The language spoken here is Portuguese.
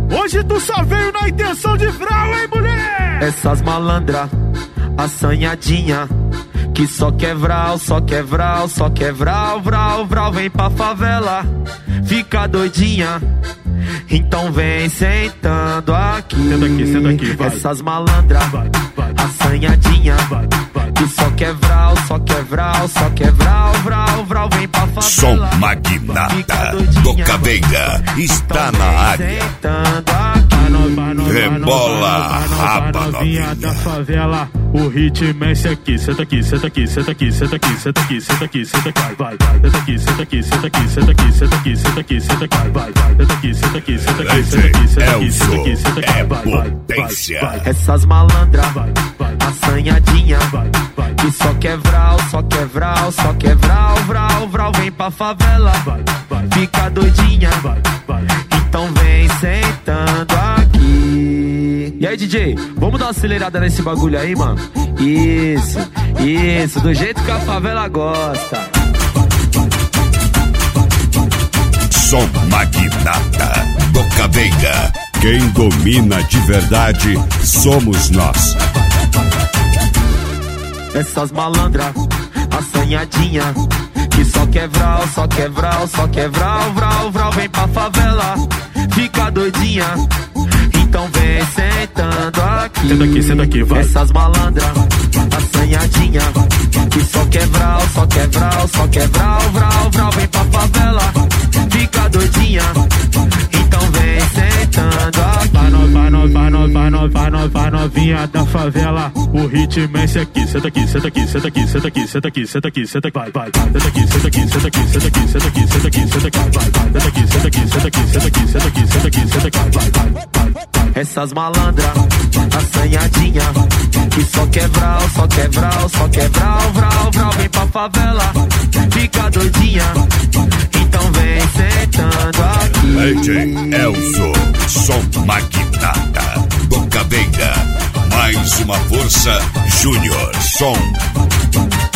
Hoje tu só veio na intenção de vral, hein, mulher? Essas malandra, assanhadinha, que só quer vral, só quer vral, só quer vral, vral, vral. Vem pra favela, fica doidinha, então vem sentando aqui. Senta aqui, vai. Essas malandra, assanhadinha, que só quer vral, só quer vral, só quer vral, vral, vral. Vem pra favela. Som Magnata do Caveira está na área. Rebola a raba novinha da favela. O ritmo é esse aqui. Senta aqui, senta aqui, senta aqui, senta aqui, senta aqui, senta aqui, senta aqui, vai, vai. Senta aqui, senta aqui, senta aqui, senta aqui, senta aqui, senta aqui, senta aqui, vai, vai. Senta aqui, senta aqui, senta aqui, senta aqui, senta aqui, senta aqui, senta aqui, vai, vai. Essas malandra, assanhadinha, que só quer vral, só quer vral, só quer vral, vral, vral. Vem pra favela, fica doidinha, então vem sentando aqui. E aí, DJ, vamos dar uma acelerada nesse bagulho aí, mano? Isso, do jeito que a favela gosta. Som Magnata do Caveira. Quem domina de verdade somos nós. Essas malandra, assanhadinha, que só quer vral, só quer vral, só quer vral, vral, vral. Vem pra favela, fica doidinha, então vem sentando aqui. Senta aqui, vai. Essas malandra, assanhadinha, que só quer vral, só quer vral, só quer vral, vral, vral. Vem pra favela, fica doidinha, então vem sentando aqui. Vai novinha da favela. O ritmo é esse aqui. Senta aqui, senta aqui, senta aqui, senta aqui, senta aqui, senta aqui, senta aqui, vai, vai. Senta aqui, senta aqui, senta aqui, senta aqui, senta aqui, senta aqui, senta aqui, vai, vai. Senta aqui, senta aqui, senta aqui, senta aqui, senta aqui, senta aqui, senta aqui, vai, vai. Essas malandra, assanhadinha, que só quer vral, só quer vral, só quer vral, vral, vral. Vem pra favela, fica doidinha, então vem sentando aqui. DJ Elzo, Som Magnata do Caveira. Mais uma força, Júnior Som.